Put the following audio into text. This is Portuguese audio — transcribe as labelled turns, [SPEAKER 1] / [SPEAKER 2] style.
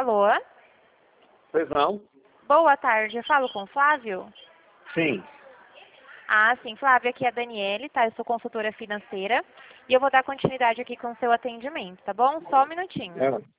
[SPEAKER 1] Alô?
[SPEAKER 2] Pois não?
[SPEAKER 1] Boa tarde, eu falo com o Flávio?
[SPEAKER 2] Sim.
[SPEAKER 1] Ah, sim, Flávio, aqui é a Daniele, tá? Eu sou consultora financeira e eu vou dar continuidade aqui com o seu atendimento, tá bom? Só um minutinho.